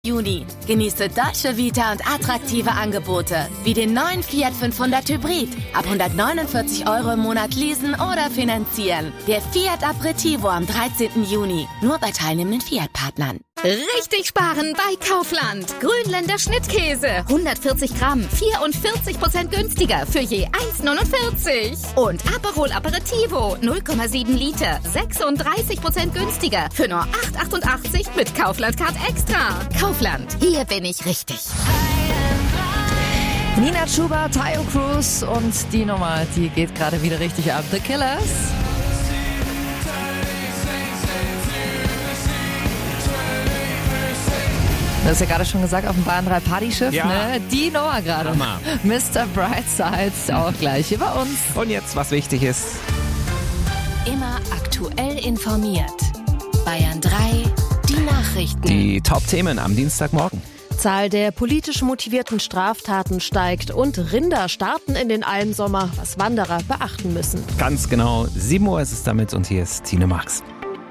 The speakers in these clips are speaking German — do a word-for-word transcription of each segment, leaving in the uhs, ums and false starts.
Juni. Genieße Dolce Vita und attraktive Angebote, wie den neuen Fiat fünfhundert Hybrid. Ab hundertneunundvierzig Euro im Monat leasen oder finanzieren. Der Fiat Aperitivo am dreizehnten Juni. Nur bei teilnehmenden Fiat-Partnern. Richtig sparen bei Kaufland. Grünländer Schnittkäse. hundertvierzig Gramm, vierundvierzig Prozent günstiger für je eins neunundvierzig. Und Aperol Aperitivo, null Komma sieben Liter, sechsunddreißig Prozent günstiger für nur acht achtundachtzig mit Kaufland Card Extra. Kaufland, hier bin ich richtig. Nina Chuba, Tayo Cruz und die Nummer, die geht gerade wieder richtig ab. The Killers. Du hast ja gerade schon gesagt, auf dem Bayern drei Partyschiff, ja. ne? Die Nummer gerade. Mister Brightside, auch gleich hier bei uns. Und jetzt, was wichtig ist. Immer aktuell informiert. Bayern drei, die Nachrichten. Die Top-Themen am Dienstagmorgen. Zahl der politisch motivierten Straftaten steigt und Rinder starten in den Almsommer, was Wanderer beachten müssen. Ganz genau, sieben Uhr ist es damit und hier ist Tine Marx.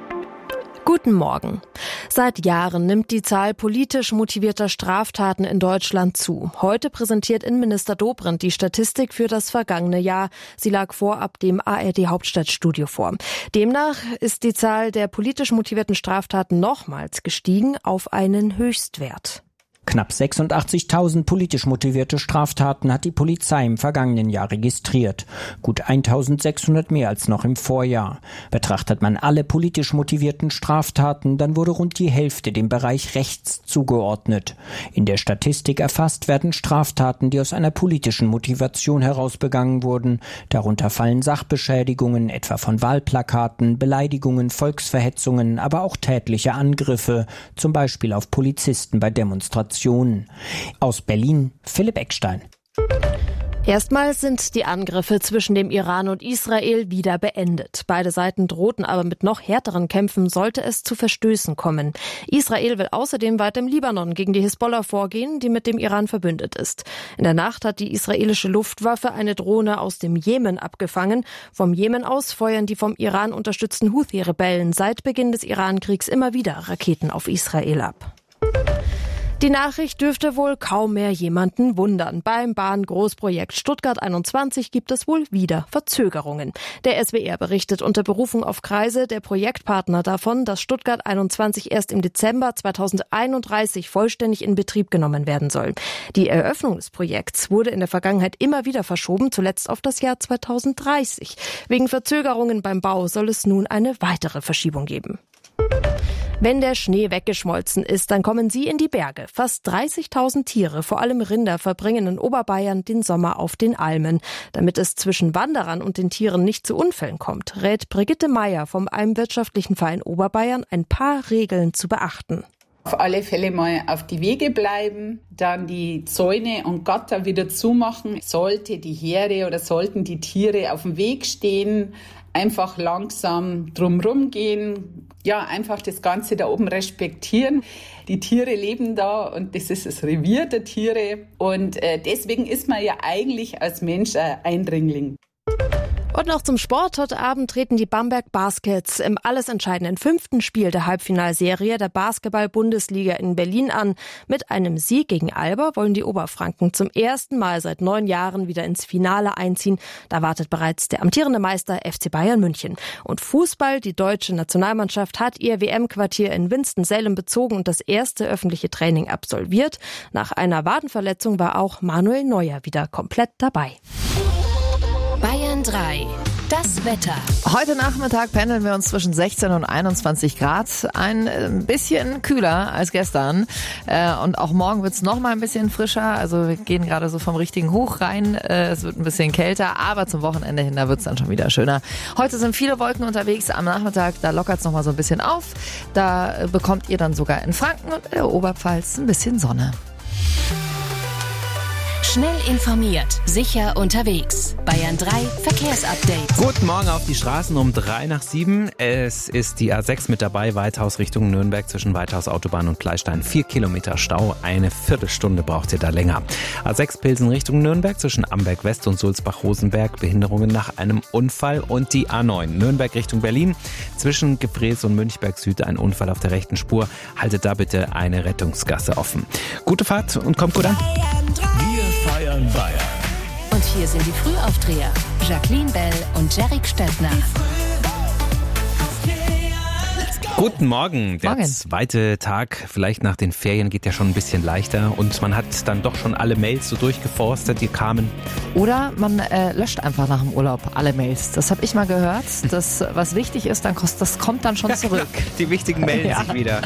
Guten Morgen. Seit Jahren nimmt die Zahl politisch motivierter Straftaten in Deutschland zu. Heute präsentiert Innenminister Dobrindt die Statistik für das vergangene Jahr. Sie lag vorab dem A R D-Hauptstadtstudio vor. Demnach ist die Zahl der politisch motivierten Straftaten nochmals gestiegen auf einen Höchstwert. Knapp sechsundachtzigtausend politisch motivierte Straftaten hat die Polizei im vergangenen Jahr registriert. Gut eintausendsechshundert mehr als noch im Vorjahr. Betrachtet man alle politisch motivierten Straftaten, dann wurde rund die Hälfte dem Bereich rechts zugeordnet. In der Statistik erfasst werden Straftaten, die aus einer politischen Motivation heraus begangen wurden. Darunter fallen Sachbeschädigungen, etwa von Wahlplakaten, Beleidigungen, Volksverhetzungen, aber auch tätliche Angriffe, zum Beispiel auf Polizisten bei Demonstrationen. Aus Berlin, Philipp Eckstein. Erstmals sind die Angriffe zwischen dem Iran und Israel wieder beendet. Beide Seiten drohten aber mit noch härteren Kämpfen, sollte es zu Verstößen kommen. Israel will außerdem weiter im Libanon gegen die Hisbollah vorgehen, die mit dem Iran verbündet ist. In der Nacht hat die israelische Luftwaffe eine Drohne aus dem Jemen abgefangen. Vom Jemen aus feuern die vom Iran unterstützten Houthi-Rebellen seit Beginn des Iran-Kriegs immer wieder Raketen auf Israel ab. Die Nachricht dürfte wohl kaum mehr jemanden wundern. Beim Bahn-Großprojekt Stuttgart einundzwanzig gibt es wohl wieder Verzögerungen. Der S W R berichtet unter Berufung auf Kreise der Projektpartner davon, dass Stuttgart einundzwanzig erst im Dezember zweitausendeinunddreißig vollständig in Betrieb genommen werden soll. Die Eröffnung des Projekts wurde in der Vergangenheit immer wieder verschoben, zuletzt auf das Jahr zweitausenddreißig. Wegen Verzögerungen beim Bau soll es nun eine weitere Verschiebung geben. Wenn der Schnee weggeschmolzen ist, dann kommen sie in die Berge. Fast dreißigtausend Tiere, vor allem Rinder, verbringen in Oberbayern den Sommer auf den Almen. Damit es zwischen Wanderern und den Tieren nicht zu Unfällen kommt, rät Brigitte Meier vom Almwirtschaftlichen Verein Oberbayern ein paar Regeln zu beachten. Auf alle Fälle mal auf die Wege bleiben, dann die Zäune und Gatter wieder zumachen. Sollte die Herde oder sollten die Tiere auf dem Weg stehen, einfach langsam drumherum gehen, ja, einfach das Ganze da oben respektieren. Die Tiere leben da und das ist das Revier der Tiere und äh, deswegen ist man ja eigentlich als Mensch ein Eindringling. Und noch zum Sport. Heute Abend treten die Bamberg Baskets im alles entscheidenden fünften Spiel der Halbfinalserie der Basketball-Bundesliga in Berlin an. Mit einem Sieg gegen Alba wollen die Oberfranken zum ersten Mal seit neun Jahren wieder ins Finale einziehen. Da wartet bereits der amtierende Meister F C Bayern München. Und Fußball, die deutsche Nationalmannschaft hat ihr W M-Quartier in Winston-Salem bezogen und das erste öffentliche Training absolviert. Nach einer Wadenverletzung war auch Manuel Neuer wieder komplett dabei. Bayern drei. Das Wetter. Heute Nachmittag pendeln wir uns zwischen sechzehn und einundzwanzig Grad. Ein bisschen kühler als gestern. Und auch morgen wird es noch mal ein bisschen frischer. Also wir gehen gerade so vom richtigen Hoch rein. Es wird ein bisschen kälter, aber zum Wochenende hin, da wird es dann schon wieder schöner. Heute sind viele Wolken unterwegs. Am Nachmittag, da lockert es noch mal so ein bisschen auf. Da bekommt ihr dann sogar in Franken und in der Oberpfalz ein bisschen Sonne. Schnell informiert, sicher unterwegs. Bayern drei Verkehrsupdate. Guten Morgen auf die Straßen um drei nach sieben. Es ist die A sechs mit dabei, Weithaus Richtung Nürnberg zwischen Weithaus Autobahn und Kleistein. Vier Kilometer Stau, eine Viertelstunde braucht ihr da länger. A sechs Pilsen Richtung Nürnberg zwischen Amberg West und Sulzbach-Rosenberg. Behinderungen nach einem Unfall. Und die A neun Nürnberg Richtung Berlin zwischen Gefrees und Münchberg Süd ein Unfall auf der rechten Spur. Haltet da bitte eine Rettungsgasse offen. Gute Fahrt und kommt gut an. Wir feiern Bayern. Und hier sind die Frühaufdreher. Jacqueline Bell und Jerrik Stöttner. Guten Morgen. Der Morgen. zweite Tag, vielleicht nach den Ferien, geht ja schon ein bisschen leichter. Und man hat dann doch schon alle Mails so durchgeforstet, die kamen. Oder man äh, löscht einfach nach dem Urlaub alle Mails. Das habe ich mal gehört. Das, was wichtig ist, dann kost, das kommt dann schon zurück. Die wichtigen melden Ja. sich wieder.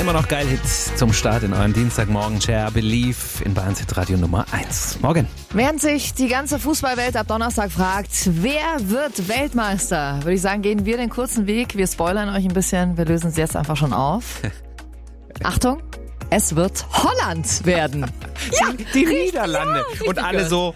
immer noch geil Hits zum Start in euren Dienstagmorgen. Cher, Believe in Bayerns Hitradio Nummer eins. Morgen. Während sich die ganze Fußballwelt ab Donnerstag fragt, wer wird Weltmeister, würde ich sagen, gehen wir den kurzen Weg. Wir spoilern euch ein bisschen. Wir lösen es jetzt einfach schon auf. Achtung, es wird Holland werden. Ja, die, die Niederlande. Ja, und alle so...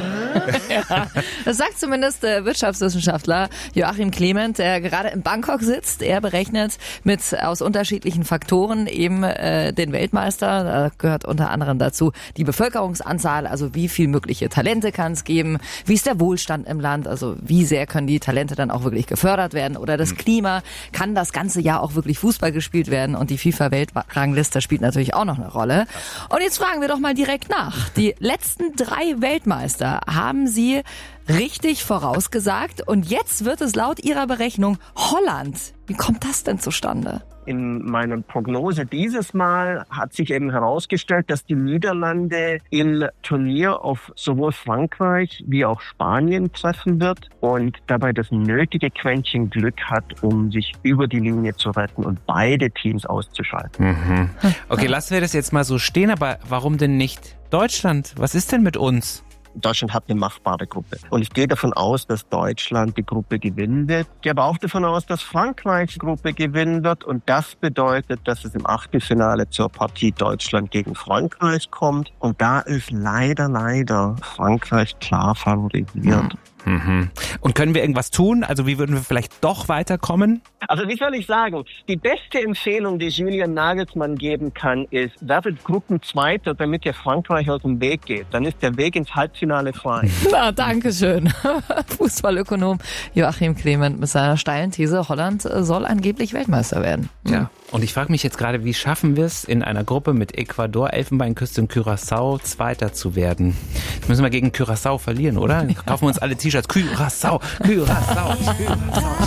Ja, das sagt zumindest der Wirtschaftswissenschaftler Joachim Clement, der gerade in Bangkok sitzt. Er berechnet mit aus unterschiedlichen Faktoren eben äh, den Weltmeister. Da gehört unter anderem dazu die Bevölkerungsanzahl, also wie viel mögliche Talente kann es geben, wie ist der Wohlstand im Land, also wie sehr können die Talente dann auch wirklich gefördert werden oder das Klima, kann das ganze Jahr auch wirklich Fußball gespielt werden und die FIFA-Weltrangliste spielt natürlich auch noch eine Rolle. Und jetzt fragen wir doch mal direkt nach. Die letzten drei Weltmeister haben sie richtig vorausgesagt und jetzt wird es laut ihrer Berechnung Holland. Wie kommt das denn zustande? In meiner Prognose dieses Mal hat sich eben herausgestellt, dass die Niederlande im Turnier auf sowohl Frankreich wie auch Spanien treffen wird und dabei das nötige Quäntchen Glück hat, um sich über die Linie zu retten und beide Teams auszuschalten. Mhm. Okay, lassen wir das jetzt mal so stehen, aber warum denn nicht Deutschland? Was ist denn mit uns? Deutschland hat eine machbare Gruppe. Und ich gehe davon aus, dass Deutschland die Gruppe gewinnen wird. Ich gehe aber auch davon aus, dass Frankreich die Gruppe gewinnen wird. Und das bedeutet, dass es im Achtelfinale zur Partie Deutschland gegen Frankreich kommt. Und da ist leider, leider Frankreich klar favorisiert. Mhm. Und können wir irgendwas tun? Also wie würden wir vielleicht doch weiterkommen? Also wie soll ich sagen, die beste Empfehlung, die Julian Nagelsmann geben kann, ist, werdet Gruppenzweiter, damit ihr Frankreich aus dem Weg geht. Dann ist der Weg ins Halbfinale frei. Na, danke schön. Fußballökonom Joachim Clement mit seiner steilen These, Holland soll angeblich Weltmeister werden. Ja. Und ich frage mich jetzt gerade, wie schaffen wir es, in einer Gruppe mit Ecuador, Elfenbeinküste und Curaçao Zweiter zu werden? Jetzt müssen wir gegen Curaçao verlieren, oder? Dann kaufen wir uns alle T-Shirts. Curaçao, Curaçao, Curaçao.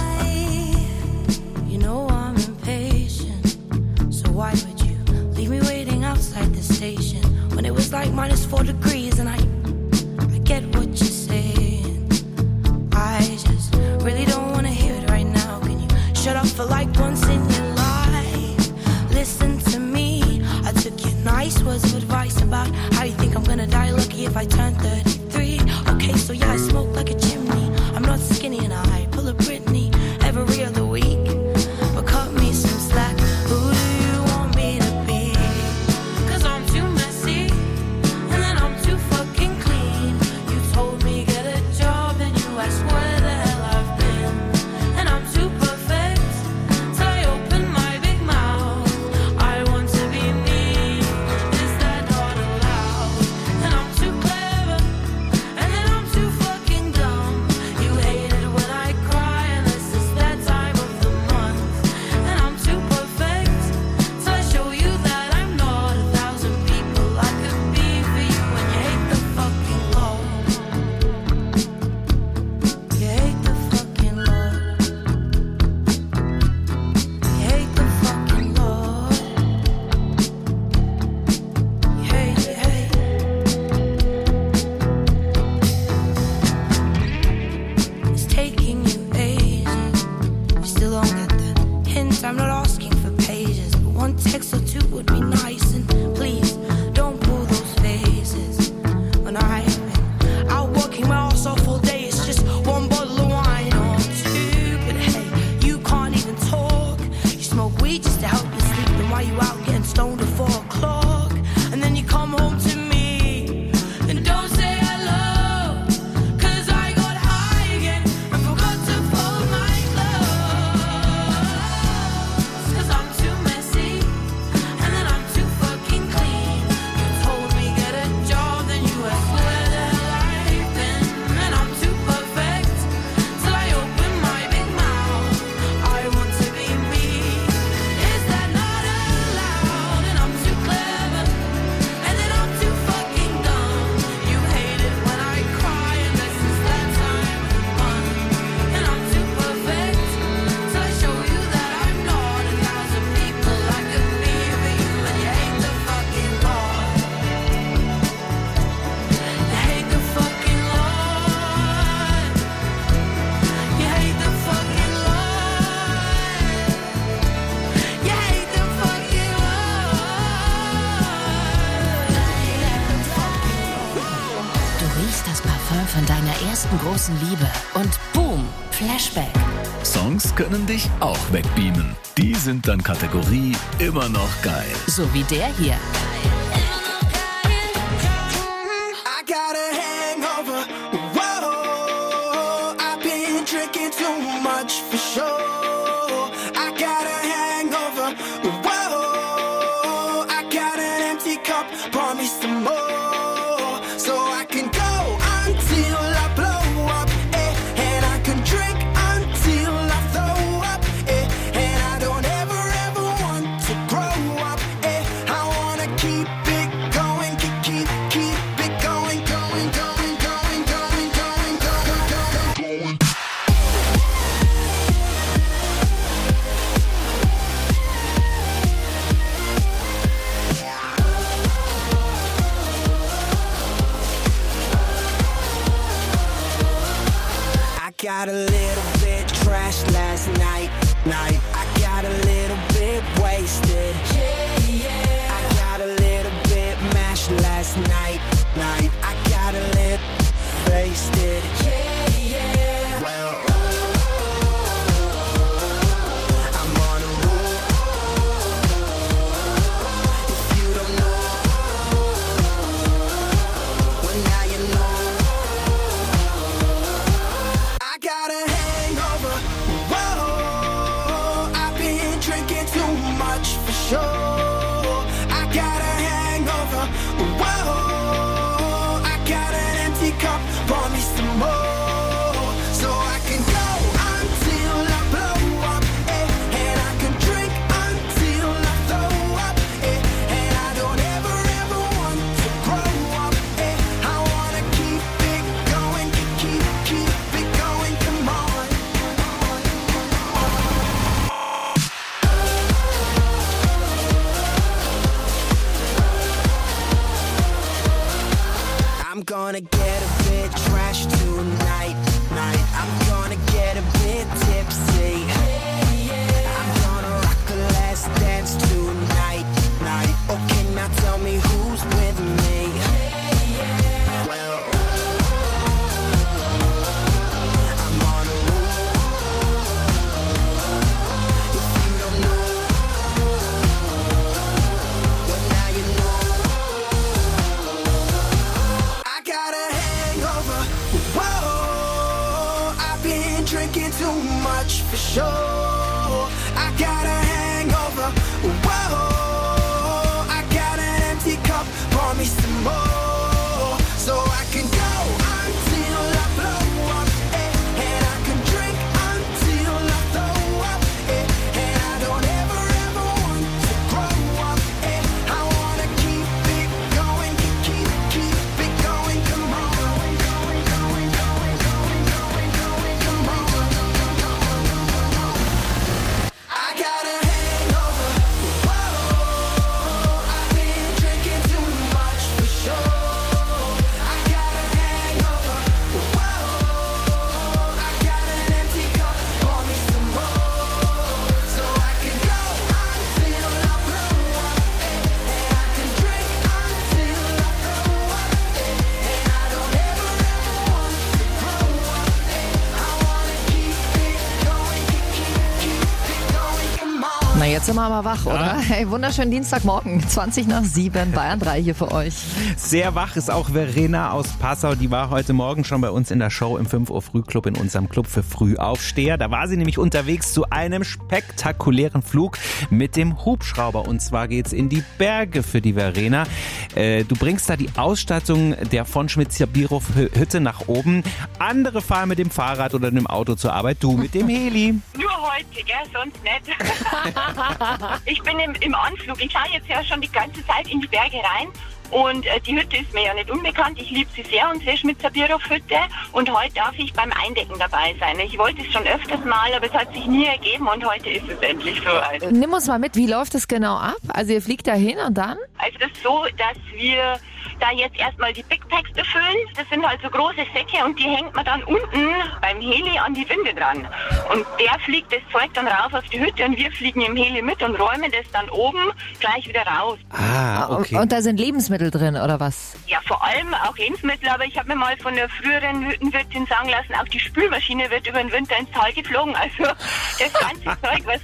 You know I'm impatient, so why would you leave me waiting outside the station when it was like minus four degrees and I, I get what you're saying. I just really don't want to hear it right now. Can you shut up for like once in your life? Listen to me. I took your nice words of advice about how you think I'm gonna die lucky if I turn thirty-three. Okay, so yeah, I smoke like a chimney. I'm not skinny and I pull a Britney every other week. But cut me some slack. Who do you want me to be? Cause I'm too messy and then I'm too deiner ersten großen Liebe und boom, Flashback. Songs können dich auch wegbeamen. Die sind dann Kategorie immer noch geil. So wie der hier. Got a little bit trashed last night, night. I got a little bit wasted. Yeah, yeah. I got a little bit mashed last night, night. I got a little wasted. Yeah, yeah. Well, I'm on a roll. If you don't know, well now you know. Got a hangover, whoa, I've been drinking too much for sure. I got a hangover, whoa, I got an empty cup, pour me some more. So I can go until I blow up, eh, and I can drink until I throw up, eh, and I don't ever, ever want to grow up, eh, I wanna keep it going, keep, keep it going. I'm gonna get a bit trashed tonight, night. I'm gonna get a bit tipsy. I'm gonna rock the last dance tonight, night. Okay, now tell me who's with me. Well, I'm on a roll. If you don't know, well now you know. I got a hangover, whoa, I've been drinking too much for sure. I got a hangover, whoa, I got an empty cup, pour me some more. So I can go until I blow up, eh, and I can drink until I throw up, eh, and I don't ever, ever want to grow up, eh, I wanna keep it going, keep, keep it going, come on. Going, going, going, going, going, going, going, come on. I got a hangover, whoa, I've been drinking too much for sure. I got a hangover, whoa, I got an empty cup, pour me some more. So I can go until I blow up, eh, and I can drink until I throw up, eh, and I don't ever, ever want to grow up, eh, I wanna keep it going, keep, keep it going, come on. Na, jetzt sind wir aber wach, oder? Hey, wunderschönen Dienstagmorgen, zwanzig nach sieben, Bayern drei hier für euch. Sehr wach ist auch Verena aus Passau. Die war heute Morgen schon bei uns in der Show im fünf Uhr Frühclub in unserem Club für Frühaufsteher. Da war sie nämlich unterwegs zu einem spektakulären Flug mit dem Hubschrauber. Und zwar geht's in die Berge für die Verena. Äh, du bringst da die Ausstattung der von Schmitz-Bierhof-Hütte nach oben. Andere fahren mit dem Fahrrad oder dem Auto zur Arbeit. Du mit dem Heli. Nur heute, gell? Sonst nicht. Ich bin im, im Anflug. Ich fahre jetzt ja schon die ganze Zeit in die Berge rein. Und äh, die Hütte ist mir ja nicht unbekannt. Ich liebe sie sehr, unsere Schmitz-Bierhof-Hütte. Und heute darf ich beim Eindecken dabei sein. Ich wollte es schon öfters mal, aber es hat sich nie ergeben. Und heute ist es endlich soweit. Nimm uns mal mit, wie läuft es genau ab? Also ihr fliegt da hin und dann? Also das ist so, dass wir da jetzt erstmal die Big Packs befüllen. Das sind halt so große Säcke und die hängt man dann unten beim Heli an die Winde dran. Und der fliegt das Zeug dann rauf auf die Hütte und wir fliegen im Heli mit und räumen das dann oben gleich wieder raus. Ah, okay. Und, und da sind Lebensmittel drin, oder was? Ja, vor allem auch Lebensmittel, aber ich habe mir mal von der früheren Hüttenwirtin sagen lassen, auch die Spülmaschine wird über den Winter ins Tal geflogen. Also das ganze Zeug, was,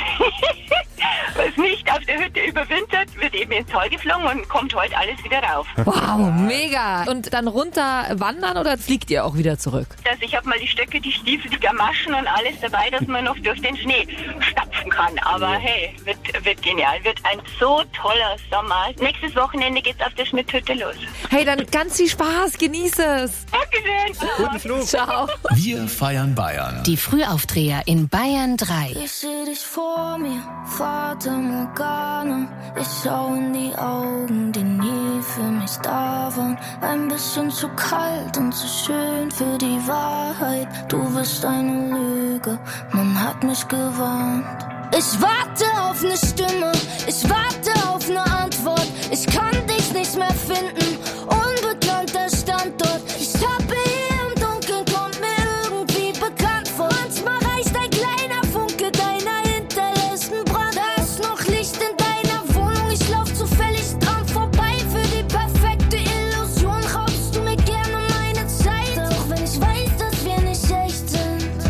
was nicht auf der Hütte überwintert, wird eben ins Tal geflogen und kommt heute alles wieder rauf. Wow, mega. Und dann runter wandern oder fliegt ihr auch wieder zurück? Also ich habe mal die Stöcke, die Stiefel, die Gamaschen und alles dabei, dass man noch durch den Schnee stapfen kann. Aber hey, wird, wird genial. Wird ein so toller Sommer. Nächstes Wochenende geht's auf der Schmidthütte los. Hey, dann ganz viel Spaß. Genieße es. Dankeschön. Guten Flug. Ciao. Wir feiern Bayern. Die Frühaufdreher in Bayern drei. Ich seh dich vor mir, Fata Morgana. Ich schau in die Augen, die nie für mich da waren. Ein bisschen zu kalt und zu schön für die Wahrheit. Du bist eine Lüge, man hat mich gewarnt. Ich warte auf eine Stimme, ich warte auf eine Antwort. Ich kann dich nicht mehr finden, unbekannter Standort. Ich tappe hier im Dunkeln, kommt mir irgendwie bekannt vor. Manchmal reicht ein kleiner Funke deiner hinterlässten Brand. Da ist noch Licht in deiner Wohnung, ich lauf zufällig dran vorbei. Für die perfekte Illusion raubst du mir gerne meine Zeit. Auch wenn ich weiß, dass wir nicht echt sind.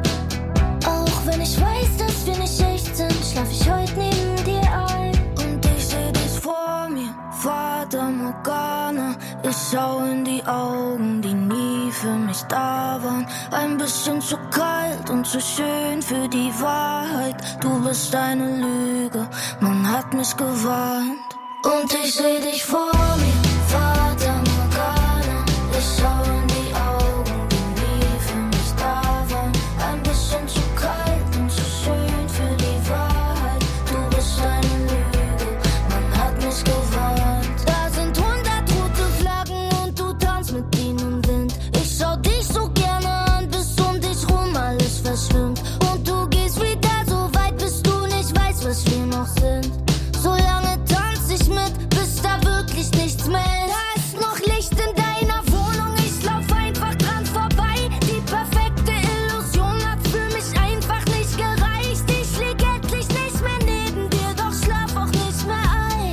Auch wenn ich weiß, dass wir nicht echt sind, schlaf ich heute neben dir ein. Und ich seh dich vor mir, Fata Morgana. Ich schau in die Augen, die nie für mich da waren. Ein bisschen zu kalt und zu schön für die Wahrheit. Du bist eine Lüge, man hat mich gewarnt. Und ich seh dich vor mir, Fata Morgana. Ich schau in die Augen, die nie für mich da waren. Ein bisschen zu kalt und zu schön für die Wahrheit. Du bist eine Lüge, man hat mich gewarnt. Da sind hundert rote Flaggen und du tanzt mit ihnen im Wind. Ich schau dich so gerne an, bis um dich rum alles verschwimmt. Und du gehst wieder so weit, bis du nicht weißt, was wir noch sind. So lange tanz ich mit, bis da wirklich nichts mehr ist. Da ist noch Licht in deiner Wohnung, ich lauf einfach dran vorbei. Die perfekte Illusion hat für mich einfach nicht gereicht. Ich lieg endlich nicht mehr neben dir, doch schlaf auch nicht mehr ein.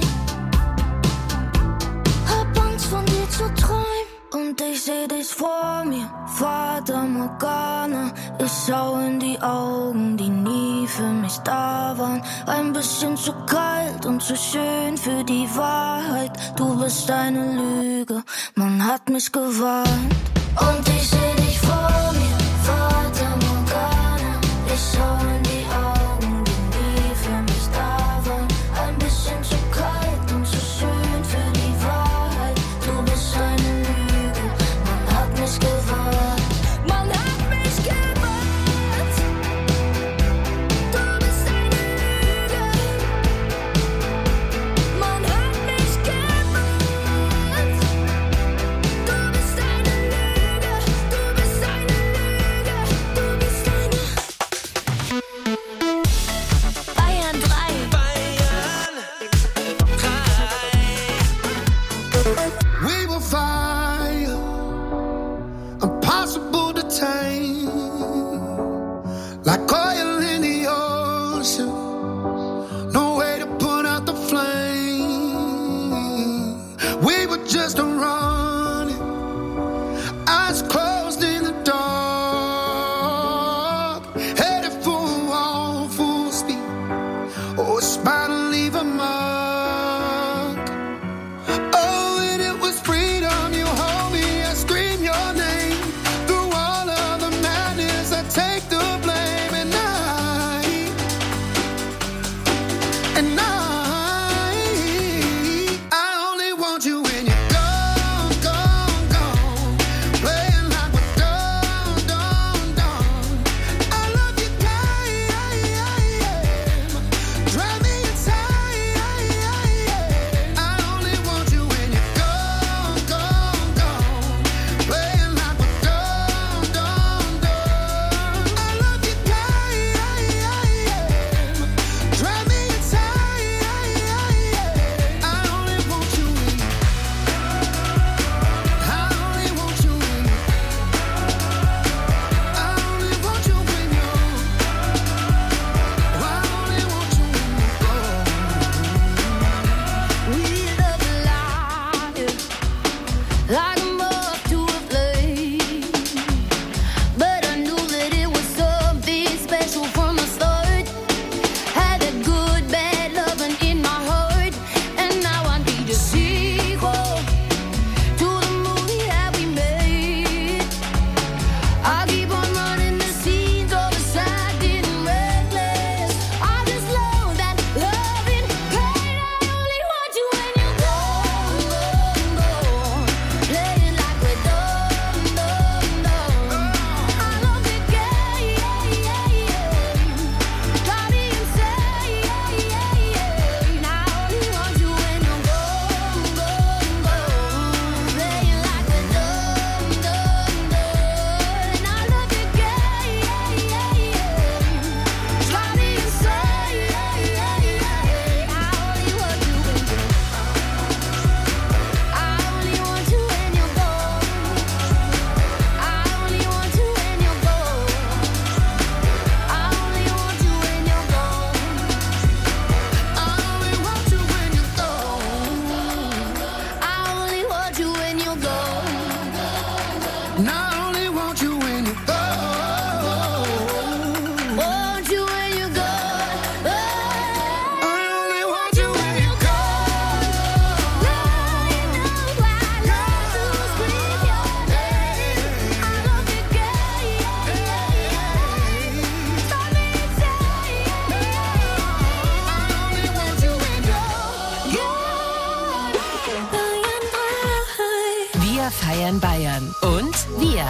Hab Angst von dir zu träumen. Und ich seh dich vor mir, Fata Morgana. Ich schau in die Augen, die nie für mich da waren. Ein bisschen zu kalt und zu schön für die Wahrheit. Du bist eine Lüge, man hat mich gewarnt. Und ich seh dich vor mir, Fata Morgana. Ich schau in die Augen, die nie für mich da waren. Ein bisschen zu kalt und zu schön für die Wahrheit. Du bist eine Lüge, man hat mich gewarnt. Man hat mich gewarnt. Du bist eine Lüge. Man hat mich gewarnt. Du bist eine Lüge. Du bist eine Lüge. Du bist eine Bayern drei. Bayern drei. We will fire, impossible to tame, like oil in the ocean, no way to put out the flame. We were just running, eyes closed in the dark, headed for a wall, full speed. Oh, it's bound to leave a mark. Oh, and it was freedom. You hold me, I scream your name. Through all of the madness, I take the blame. And I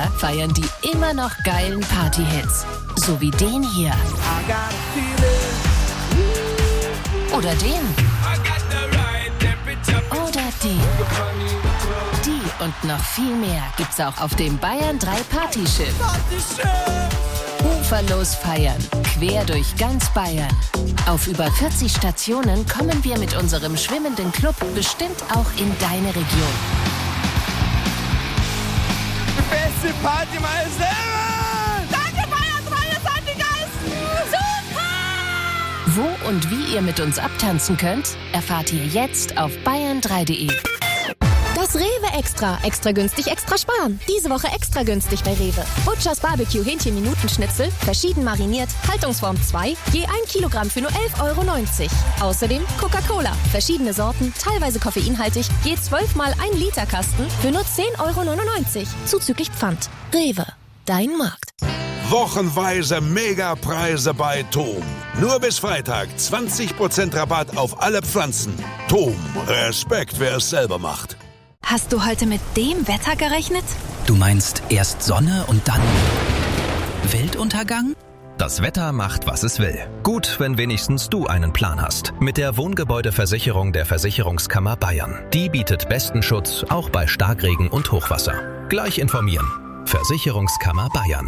Kinder feiern die immer noch geilen Party-Hits. So wie den hier. Oder den. Oder den. Die und noch viel mehr gibt's auch auf dem Bayern drei Partyschiff. Uferlos feiern, quer durch ganz Bayern. Auf über vierzig Stationen kommen wir mit unserem schwimmenden Club bestimmt auch in deine Region. Beste Party meines Lebens! Danke, Bayern drei, ihr seid die Geisten! Super! Wo und wie ihr mit uns abtanzen könnt, erfahrt ihr jetzt auf bayern drei punkt de. Das Rewe Extra. Extra günstig, extra sparen. Diese Woche extra günstig bei Rewe. Butchers Barbecue Hähnchen-Minuten-Schnitzel, verschieden mariniert, Haltungsform zwei, je ein Kilogramm für nur elf Euro neunzig. Außerdem Coca-Cola, verschiedene Sorten, teilweise koffeinhaltig, je zwölf mal ein Liter Kasten für nur zehn Euro neunundneunzig. Zuzüglich Pfand. Rewe, dein Markt. Wochenweise Megapreise bei Tom. Nur bis Freitag zwanzig Prozent Rabatt auf alle Pflanzen. Tom, Respekt, wer es selber macht. Hast du heute mit dem Wetter gerechnet? Du meinst erst Sonne und dann Weltuntergang? Das Wetter macht, was es will. Gut, wenn wenigstens du einen Plan hast. Mit der Wohngebäudeversicherung der Versicherungskammer Bayern. Die bietet besten Schutz, auch bei Starkregen und Hochwasser. Gleich informieren. Versicherungskammer Bayern.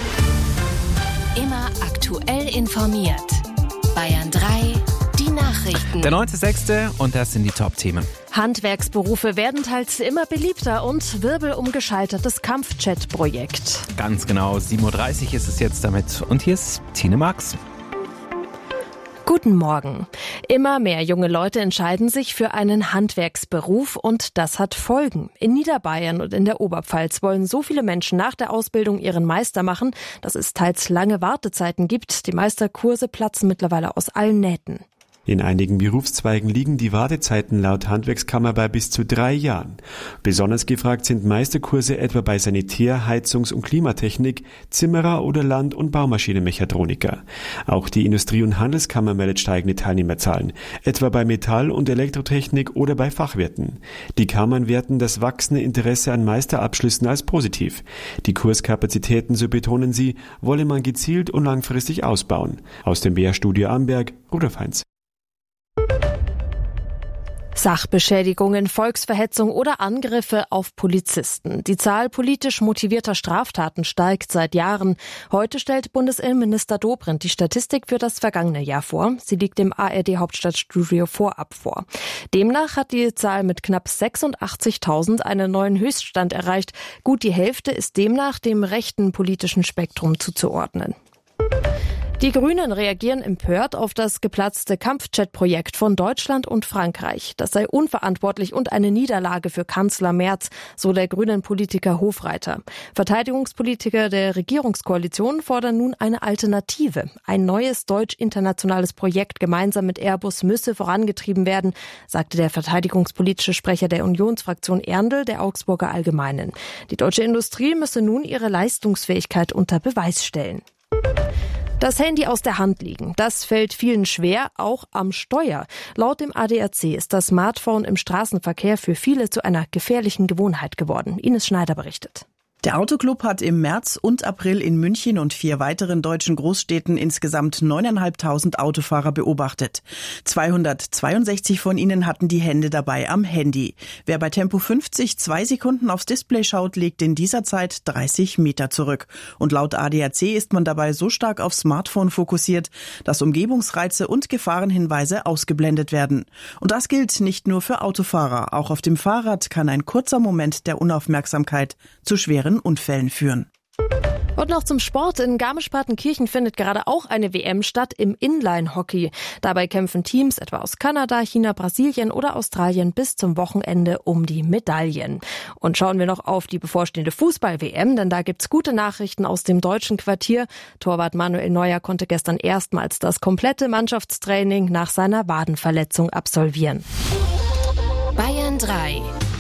Immer aktuell informiert. Bayern drei, die Nachrichten. Der neunte sechste und das sind die Top-Themen. Handwerksberufe werden teils immer beliebter und Wirbel um gescheitertes Kampfjet-Projekt. Ganz genau, sieben Uhr dreißig ist es jetzt damit. Und hier ist Tine Marx. Guten Morgen. Immer mehr junge Leute entscheiden sich für einen Handwerksberuf und das hat Folgen. In Niederbayern und in der Oberpfalz wollen so viele Menschen nach der Ausbildung ihren Meister machen, dass es teils lange Wartezeiten gibt. Die Meisterkurse platzen mittlerweile aus allen Nähten. In einigen Berufszweigen liegen die Wartezeiten laut Handwerkskammer bei bis zu drei Jahren. Besonders gefragt sind Meisterkurse etwa bei Sanitär-, Heizungs- und Klimatechnik, Zimmerer oder Land- und Baumaschinenmechatroniker. Auch die Industrie- und Handelskammer meldet steigende Teilnehmerzahlen, etwa bei Metall- und Elektrotechnik oder bei Fachwirten. Die Kammern werten das wachsende Interesse an Meisterabschlüssen als positiv. Die Kurskapazitäten, so betonen sie, wolle man gezielt und langfristig ausbauen. Aus dem B R-Studio Amberg, Rudolf Heinz. Sachbeschädigungen, Volksverhetzung oder Angriffe auf Polizisten. Die Zahl politisch motivierter Straftaten steigt seit Jahren. Heute stellt Bundesinnenminister Dobrindt die Statistik für das vergangene Jahr vor. Sie liegt dem A R D-Hauptstadtstudio vorab vor. Demnach hat die Zahl mit knapp sechsundachtzigtausend einen neuen Höchststand erreicht. Gut die Hälfte ist demnach dem rechten politischen Spektrum zuzuordnen. Die Grünen reagieren empört auf das geplatzte Kampfjet-Projekt von Deutschland und Frankreich. Das sei unverantwortlich und eine Niederlage für Kanzler Merz, so der grünen Politiker Hofreiter. Verteidigungspolitiker der Regierungskoalition fordern nun eine Alternative. Ein neues deutsch-internationales Projekt gemeinsam mit Airbus müsse vorangetrieben werden, sagte der verteidigungspolitische Sprecher der Unionsfraktion Erndl der Augsburger Allgemeinen. Die deutsche Industrie müsse nun ihre Leistungsfähigkeit unter Beweis stellen. Das Handy aus der Hand liegen, das fällt vielen schwer, auch am Steuer. Laut dem A D A C ist das Smartphone im Straßenverkehr für viele zu einer gefährlichen Gewohnheit geworden. Ines Schneider berichtet. Der Autoclub hat im März und April in München und vier weiteren deutschen Großstädten insgesamt neuntausendfünfhundert Autofahrer beobachtet. zweihundertzweiundsechzig von ihnen hatten die Hände dabei am Handy. Wer bei Tempo fünfzig zwei Sekunden aufs Display schaut, legt in dieser Zeit dreißig Meter zurück. Und laut A D A C ist man dabei so stark aufs Smartphone fokussiert, dass Umgebungsreize und Gefahrenhinweise ausgeblendet werden. Und das gilt nicht nur für Autofahrer. Auch auf dem Fahrrad kann ein kurzer Moment der Unaufmerksamkeit zu schweren Unfällen führen. Und noch zum Sport. In Garmisch-Partenkirchen findet gerade auch eine W M statt im Inline-Hockey. Dabei kämpfen Teams etwa aus Kanada, China, Brasilien oder Australien bis zum Wochenende um die Medaillen. Und schauen wir noch auf die bevorstehende Fußball-W M, denn da gibt's gute Nachrichten aus dem deutschen Quartier. Torwart Manuel Neuer konnte gestern erstmals das komplette Mannschaftstraining nach seiner Wadenverletzung absolvieren. Bayern drei.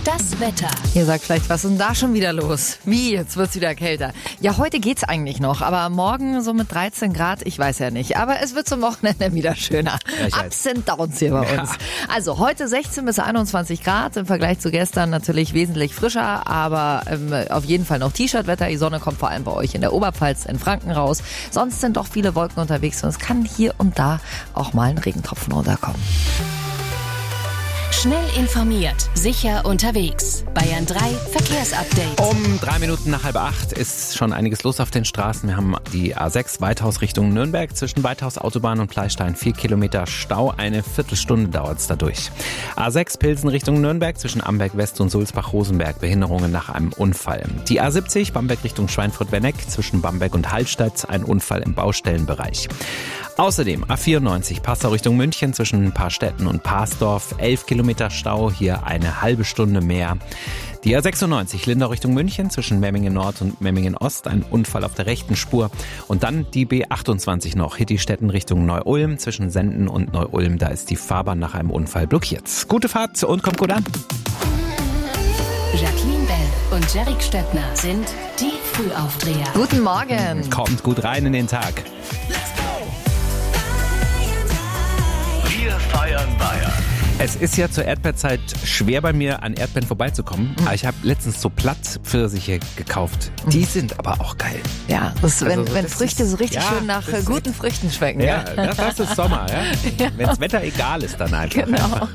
Das Wetter. Ihr sagt vielleicht, was ist denn da schon wieder los? Wie, jetzt wird's wieder kälter. Ja, heute geht's eigentlich noch, aber morgen so mit dreizehn Grad, ich weiß ja nicht. Aber es wird zum Wochenende wieder schöner. Ja, Ups and Downs hier bei uns. Ja. Also heute sechzehn bis einundzwanzig Grad, im Vergleich zu gestern natürlich wesentlich frischer, aber ähm, auf jeden Fall noch T-Shirt-Wetter. Die Sonne kommt vor allem bei euch in der Oberpfalz, in Franken raus. Sonst sind doch viele Wolken unterwegs und es kann hier und da auch mal ein Regentropfen runterkommen. Schnell informiert, sicher unterwegs. Bayern drei Verkehrsupdate. Um drei Minuten nach halb acht ist schon einiges los auf den Straßen. Wir haben die A sechs Weithaus Richtung Nürnberg. Zwischen Weithaus Autobahn und Kleistein vier Kilometer Stau. Eine Viertelstunde dauert es dadurch. A sechs Pilsen Richtung Nürnberg. Zwischen Amberg West und Sulzbach-Rosenberg. Behinderungen nach einem Unfall. Die A siebzig Bamberg Richtung Schweinfurt-Werneck. Zwischen Bamberg und Hallstatt ein Unfall im Baustellenbereich. Außerdem A vierundneunzig Passau Richtung München zwischen Paarstetten und Parsdorf. elf Kilometer Stau, hier eine halbe Stunde mehr. Die A sechsundneunzig Lindau Richtung München zwischen Memmingen Nord und Memmingen Ost. Ein Unfall auf der rechten Spur. Und dann die B achtundzwanzig noch. Hittistetten Richtung Neu-Ulm zwischen Senden und Neu-Ulm. Da ist die Fahrbahn nach einem Unfall blockiert. Gute Fahrt und kommt gut an. Jacqueline Bell und Jerick Stöckner sind die Frühaufdreher. Guten Morgen. Kommt gut rein in den Tag. Wir feiern Bayern. Es ist ja zur Erdbeerzeit schwer bei mir an Erdbeeren vorbeizukommen. Mhm. Aber ich habe letztens so Plattpfirsiche gekauft. Die mhm. sind aber auch geil. Ja, das, wenn, also, wenn das Früchte ist, so richtig ja, schön nach guten Früchten schmecken. Ja, ja. Das, das ist Sommer. Ja? Ja. Wenn das Wetter egal ist, dann einfach. Genau. Einfach.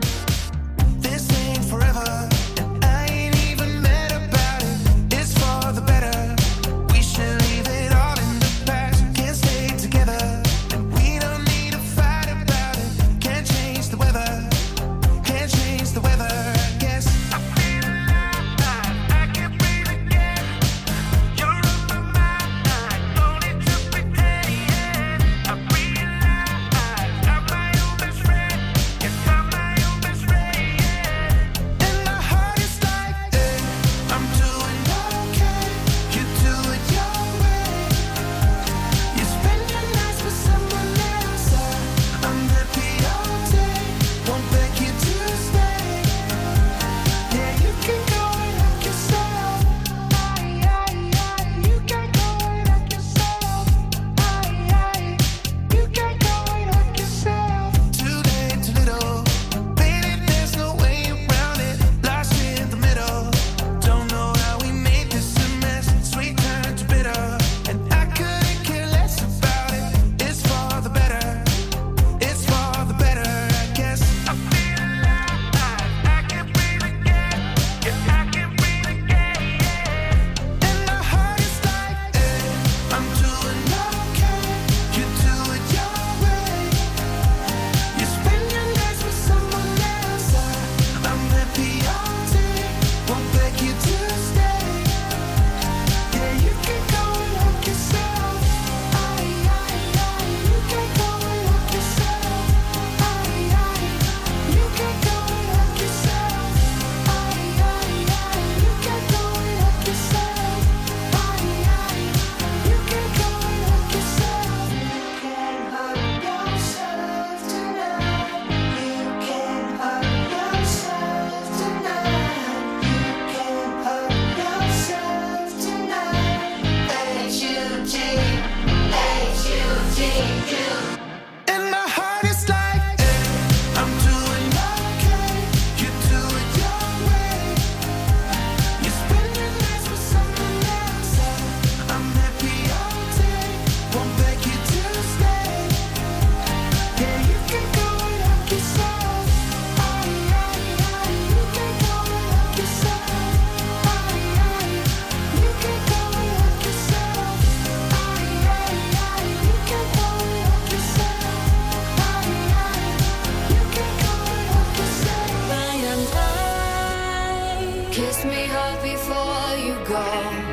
Kiss me hard before you go.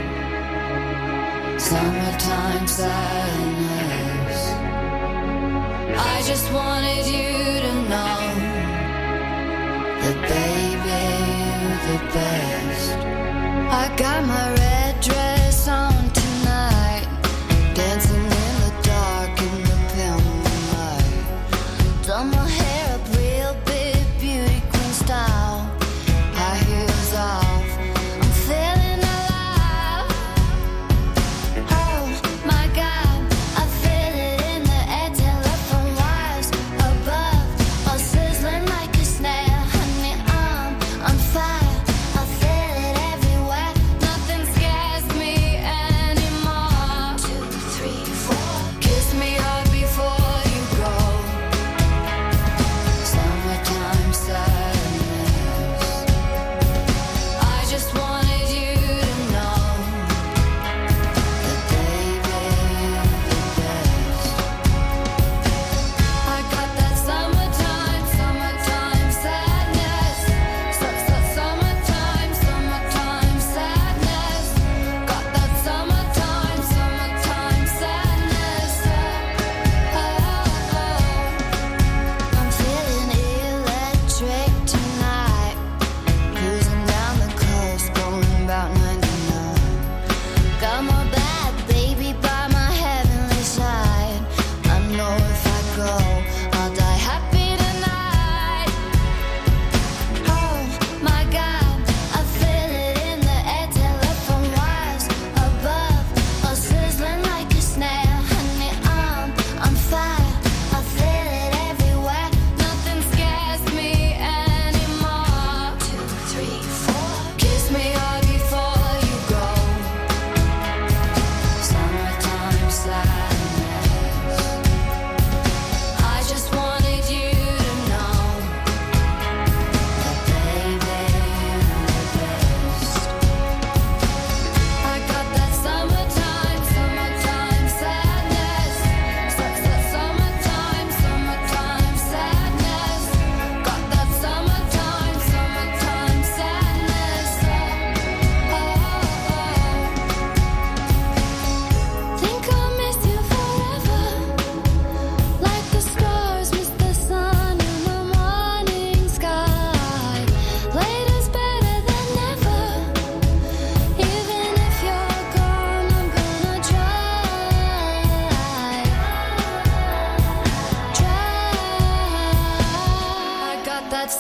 Summertime sadness. I just wanted you to know that baby, you're the best. I got my red dress on tonight, dancing in the dark in the pale moonlight. Done my hair up real big, beauty queen style. I hear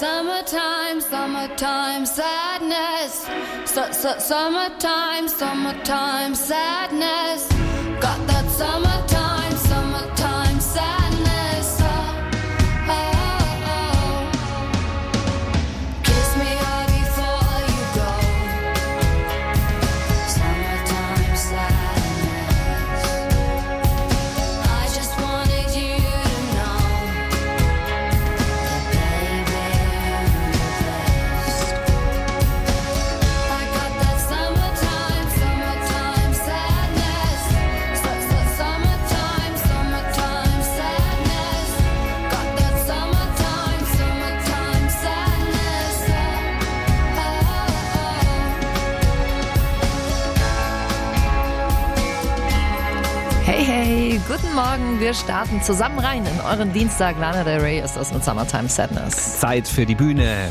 summertime, summertime sadness. Su- su- summertime, summertime sadness. Got that summertime, summertime sadness. Oh, oh, oh. Kiss me hard before you go. Summertime sadness. I just wanted you to know that, baby, you're the best. I got that summertime, summertime sadness. Su- su- Summertime, summertime sadness. Got that summertime, summertime sadness. Oh, oh, oh. Hey, hey, guten Morgen. Wir starten zusammen rein in euren Dienstag. Lana Del Rey ist das mit Summertime Sadness. Zeit für die Bühne.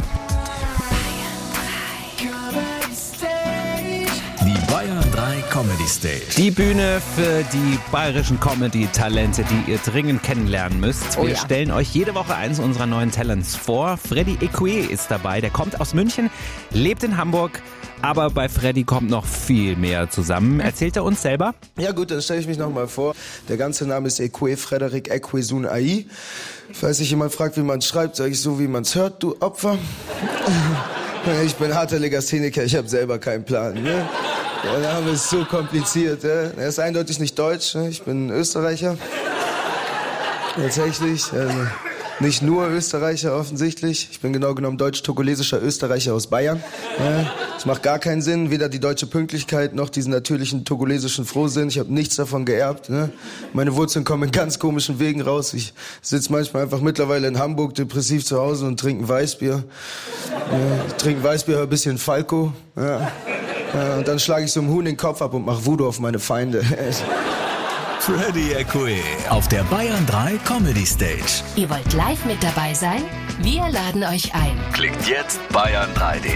Die Bayern drei Comedy Stage. Die Bühne für die bayerischen Comedy-Talente, die ihr dringend kennenlernen müsst. Oh Wir ja. stellen euch jede Woche eins unserer neuen Talents vor. Freddy Ecoué ist dabei. Der kommt aus München, lebt in Hamburg. Aber bei Freddy kommt noch viel mehr zusammen. Erzählt er uns selber? Ja gut, dann stelle ich mich nochmal vor. Der ganze Name ist Ecoué Frédéric Ecoué Ai. Falls sich jemand fragt, wie man es schreibt, sage ich so, wie man es hört, du Opfer. Ich bin harter Legastheniker, ich habe selber keinen Plan. Ne? Der Name ist so kompliziert. Ja? Er ist eindeutig nicht deutsch, ne? Ich bin Österreicher. Tatsächlich. Also nicht nur Österreicher offensichtlich. Ich bin genau genommen deutsch-togolesischer Österreicher aus Bayern. Ja? Das macht gar keinen Sinn, weder die deutsche Pünktlichkeit noch diesen natürlichen togolesischen Frohsinn. Ich habe nichts davon geerbt. Ne? Meine Wurzeln kommen in ganz komischen Wegen raus. Ich sitze manchmal einfach mittlerweile in Hamburg depressiv zu Hause und trinke ein Weißbier. Ja, ich trinke Weißbier, höre ein bisschen Falco. Ja. Ja, und dann schlage ich so einem Huhn den Kopf ab und mache Voodoo auf meine Feinde. Freddy Ecoué auf der Bayern drei Comedy Stage. Ihr wollt live mit dabei sein? Wir laden euch ein. Klickt jetzt bayern drei punkt de.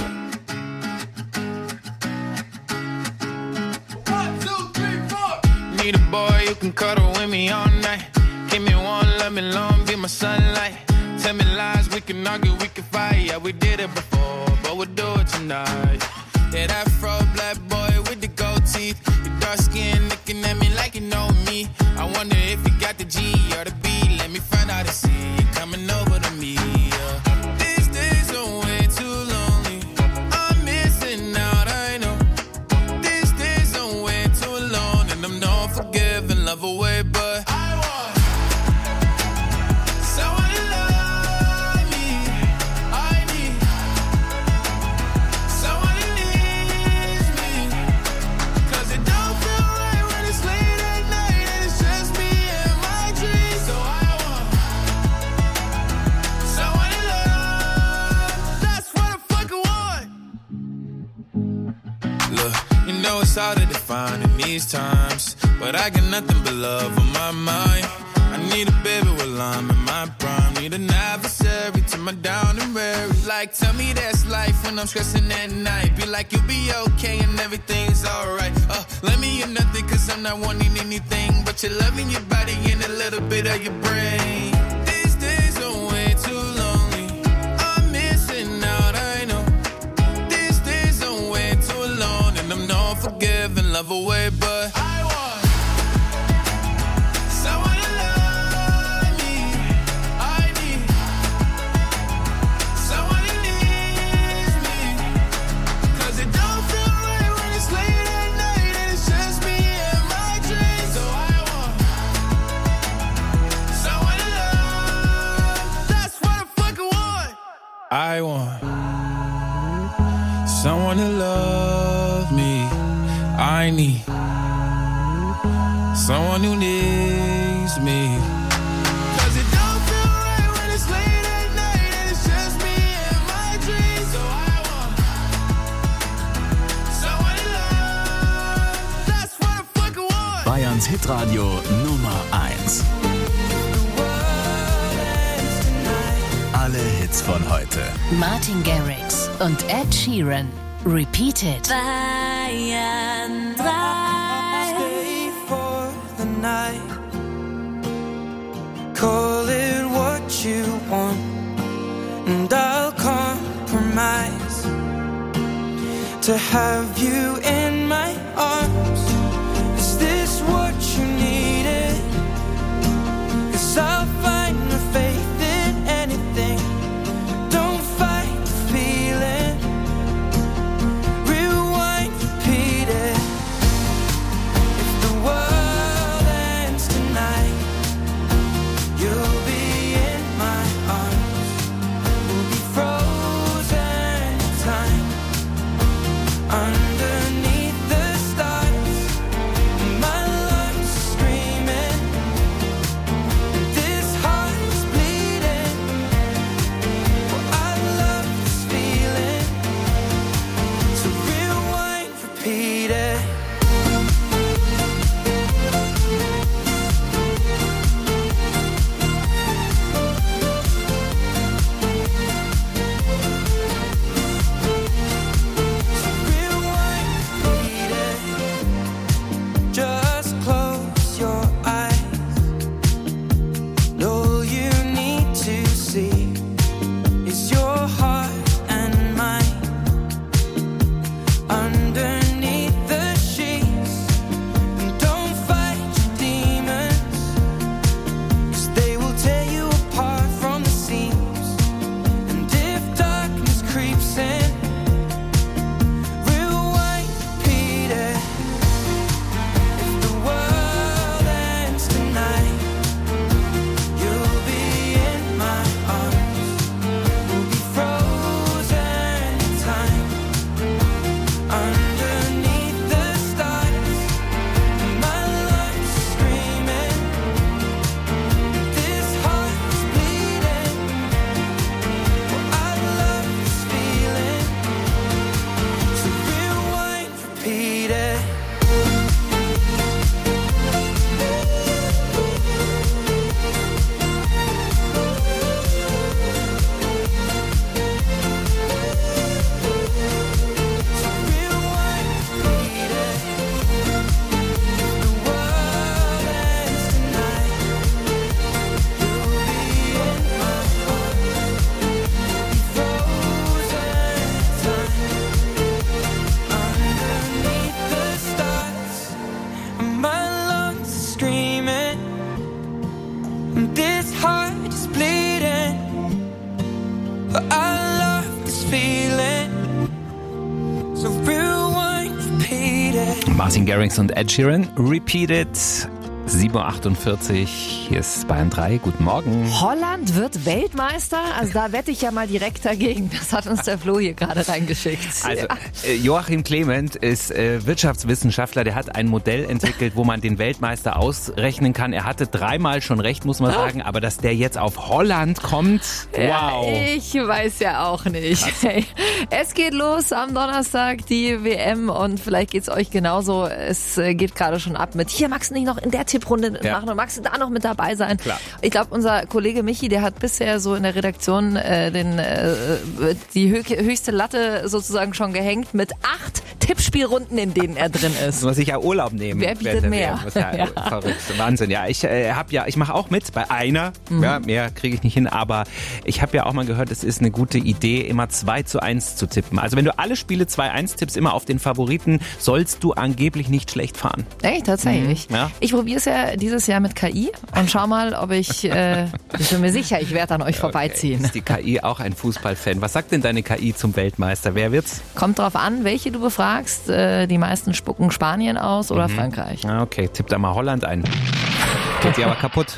Need a boy you can cuddle with me all night. Give me one, let me long, be my sunlight. Tell me lies, we can argue, we can fight. Yeah, we did it before, but we'll do it tonight. Yeah, that fro black boy with the gold teeth. Your dark skin looking at me like you know me. I wonder if you got the G or the B. Let me find out and see you coming over to me. Yeah. These days are way too lonely. I'm missing out, I know. These days are way too alone, and I'm not forgiving, love away, but I want someone to love me. I need someone who needs me. 'Cause it don't feel right when it's late at night and it's just me and my dreams. So I want someone to love. That's what I fucking want. Look, you know it's hard to define in these times, but I got nothing but love on my mind. I need a baby while I'm in my prime. Need an adversary to my down and weary. Like, tell me that's life when I'm stressing at night. Be like, you'll be okay and everything's alright. Uh, let me in nothing 'cause I'm not wanting anything but your love in your body and a little bit of your brain. These days are way too lonely. I'm missing out, I know. These days are way too alone, and I'm not forgiving, love away, but I want someone to love me. I need someone who needs me. 'Cause it don't feel right when it's late at night and it's just me and my dreams. So I want someone to love. That's what I fucking want. I want someone to love me. I need someone who needs me. 'Cause it don't feel right when it's late at night and it's just me and my dreams. So I want someone to love. That's what I fucking want. Bayerns Hitradio Nummer eins. Alle Hits von heute. Martin Garrix und Ed Sheeran. Repeated. Bayern drei. Stay for the night. Call it what you want, and I to have you in my arms. Is this what you needed? 'Cause I'll find the faith in anything. Don't fight the feeling. Rewind, repeat it. If the world ends tonight, you'll be in my arms. We'll be frozen in time. Underneath the stars, my lungs are screaming. This heart is bleeding. Well, I love this feeling. So rewind, repeat it. Just close your eyes. All you need to see is your heart and mine. Underneath the sheets. And don't fight your demons, 'cause they will tear you apart from the seams. And if darkness creeps in, rewind, repeat it. If the world ends tonight, you'll be in my arms. We'll be frozen in time. Underneath the stars, my lungs are screaming. This heart is bleeding. Well, I love this feeling. So rewind, repeat it. My lungs are screaming. This heart is bleeding. But I love this feeling. So rewind, repeat it. Martin Garrix und Ed Sheeran, Repeated. sieben Uhr achtundvierzig, hier ist Bayern drei, guten Morgen. Holland wird Weltmeister? Also da wette ich ja mal direkt dagegen. Das hat uns der Flo hier gerade reingeschickt. Also Ja. äh, Joachim Clement ist äh, Wirtschaftswissenschaftler, der hat ein Modell entwickelt, wo man den Weltmeister ausrechnen kann. Er hatte dreimal schon recht, muss man sagen, aber dass der jetzt auf Holland kommt, wow. Ja, ich weiß ja auch nicht. Hey, es geht los am Donnerstag, die W M, und vielleicht geht's euch genauso. Es äh, geht gerade schon ab mit, hier, magst du nicht noch in der Tipprunde Ja. machen und magst du da noch mit dabei sein? Klar. Ich glaube, unser Kollege Michi, der hat bisher so in der Redaktion äh, den, äh, die hö- höchste Latte sozusagen schon gehängt mit acht Tippspielrunden, in denen er drin ist. Muss ich ja Urlaub nehmen. Wer bietet während der mehr? W M. Das ist ja, Ja. verrückt. Wahnsinn. Ja, ich äh, habe ja, ich mache auch mit bei einer. Mhm. Ja, mehr kriege ich nicht hin, aber ich habe ja auch mal gehört, es ist eine gute Idee, immer zwei zu eins zu tippen. Also wenn du alle Spiele zwei eins tippst, immer auf den Favoriten, sollst du angeblich nicht schlecht fahren. Echt, tatsächlich. Mhm. Ja. Ich probiere es ja dieses Jahr mit K I und schau mal, ob ich, äh, ich bin mir sicher, ich werde an euch vorbeiziehen. Ist die K I auch ein Fußballfan? Was sagt denn deine K I zum Weltmeister? Wer wird's? Kommt drauf an, welche du befragst. Äh, die meisten spucken Spanien aus oder Mhm. Frankreich. Ah, okay, tipp da mal Holland ein. Geht die aber kaputt.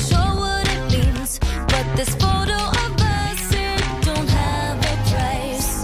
This photo of us, it don't have a price.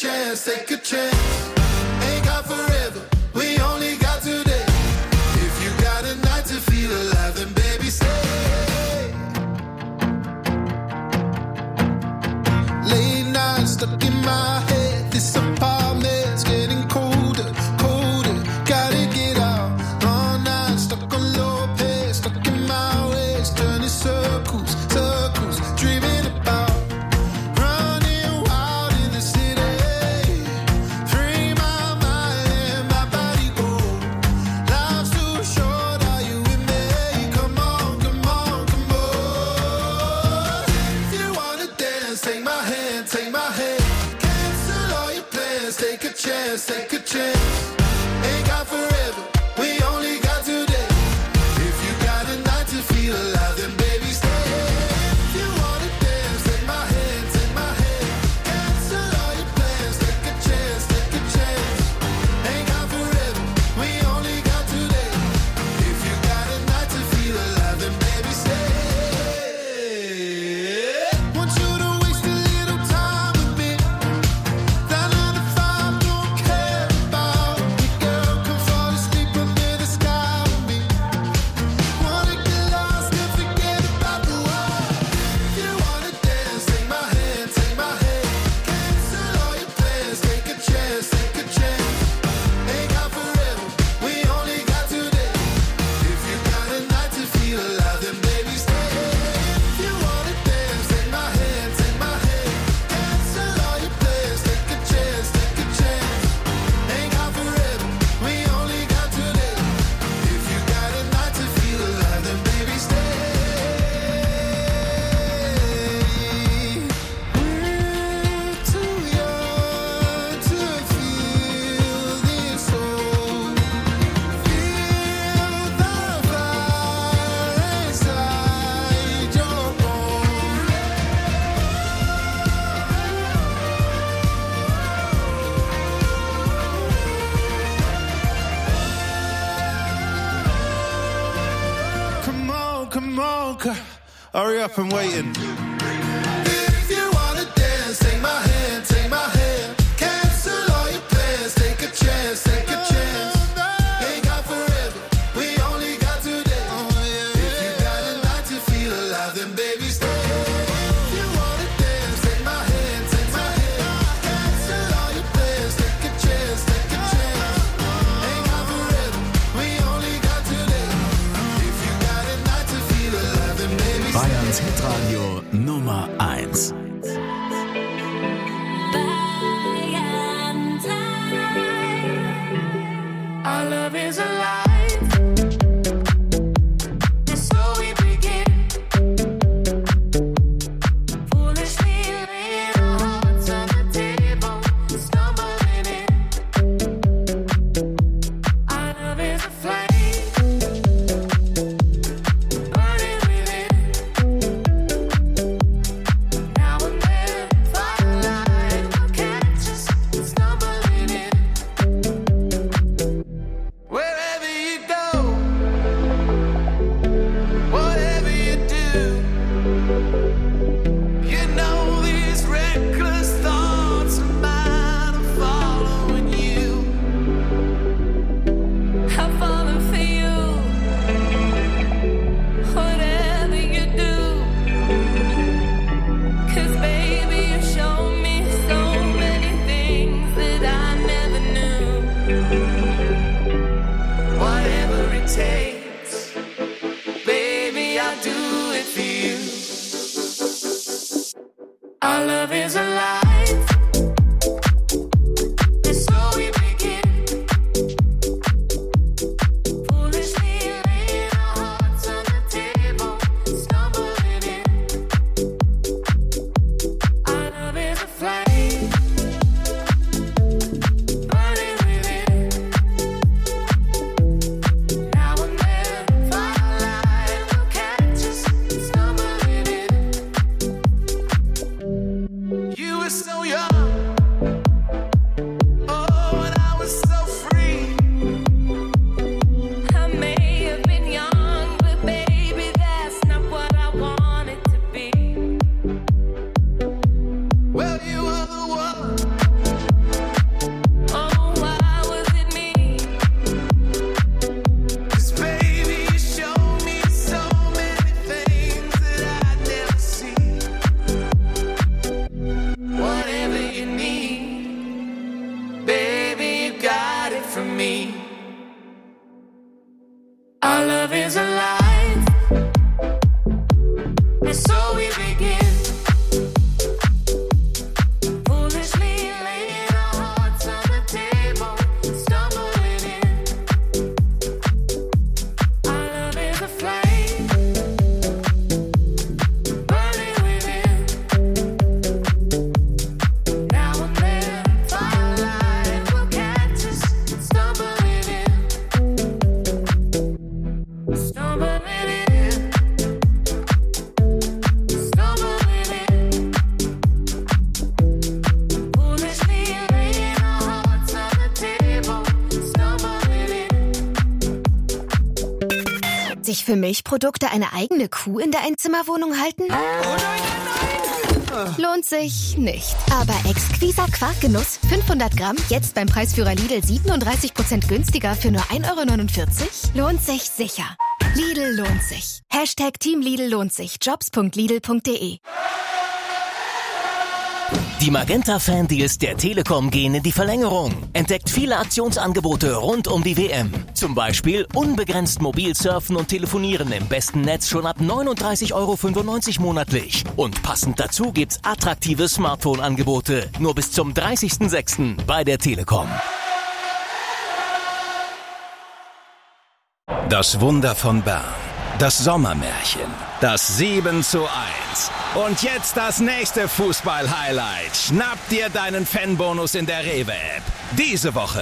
chance, take a chance. Ain't got forever, we only got today. If you got a night to feel alive, then baby stay. Late nights stuck in my head, this apartment's getting colder, colder. Gotta get out, all night stuck on low pace, stuck in my ways, turning circles, circles, dreaming about running wild in the city. Free my mind and my body go. Life's too short, are you with me? Come on, come on, come on. If you wanna dance, take my hand, take my hand. Cancel all your plans, take a chance, take a chance. Ain't got forever, we only got today. If you got a night to feel alive, then baby stay. If you wanna dance, take my hand, take my hand. Cancel all your plans, take a chance, take a chance. Ain't got forever, we only got today. If you got a night to feel alive, then baby stay. Want you to waste a little time with me. That nine to five don't care about me, girl. Come fall asleep under the sky with me. Wanna get lost and forget about the world. If you wanna dance, take my hand, take my hand. Cancel all your plans, take a chance, take a chance. Ain't got forever, we only got today. If you got a night to feel alive, then baby stay. If you wanna dance, take my hand, take my hand. Cancel all your plans, take a chance, take a chance. Ain't got forever, we only got today. If you got a night to feel alive, then baby stay. We're too young to feel this old. Feel the fire inside your bones. Come on, come on, c- hurry up, I'm waiting. If you wanna dance, take my hand, take my hand. Cancel all your plans, take a chance, take a chance. Ain't got forever, we only got today. If you got a night to feel alive, then baby stay. If you wanna dance, take my hand, take my hand. Cancel all your plans, take a chance, take a chance. Ain't got forever, we only got today. If you got a night to feel alive, then baby stay. Bayerns Hitradio Nummer eins. Our love is alive. And so we begin. Foolishly laying our hearts on the table, stumbling in. Our love is a flame, burning within. Now and then, firelight will catch us stumbling in. Wherever you go, whatever you do, you know these reckless thoughts of mine are following you. I'm falling for you, whatever you do. 'Cause baby, you show me so many things that I never knew. Whatever it takes, baby, I'll do it for you. Our love is alive. And so we begin. Foolishly laying our hearts on the table, stumbling in. Our love is a flame, burning within. Now and then, firelight will catch us stumbling in. You were so young, oh, and I was so free. I may have been young, but baby, that's not what I wanted to be. Well, you were the one sich für Milchprodukte eine eigene Kuh in der Einzimmerwohnung halten? Oh nein, nein, nein. Lohnt sich nicht. Aber exquiser Quarkgenuss, fünfhundert Gramm, jetzt beim Preisführer Lidl siebenunddreißig Prozent günstiger für nur ein Euro neunundvierzig? Lohnt sich sicher. Lidl lohnt sich. Hashtag Team Lidl lohnt sich. Jobs punkt lidl punkt de. Die Magenta-Fan-Deals der Telekom gehen in die Verlängerung. Entdeckt viele Aktionsangebote rund um die W M. Zum Beispiel unbegrenzt mobil surfen und telefonieren im besten Netz schon ab neununddreißig Euro fünfundneunzig monatlich. Und passend dazu gibt's attraktive Smartphone-Angebote. Nur bis zum dreißigsten sechsten bei der Telekom. Das Wunder von Bern. Das Sommermärchen. Das sieben zu eins. Und jetzt das nächste Fußball-Highlight. Schnapp dir deinen Fanbonus in der Rewe-App. Diese Woche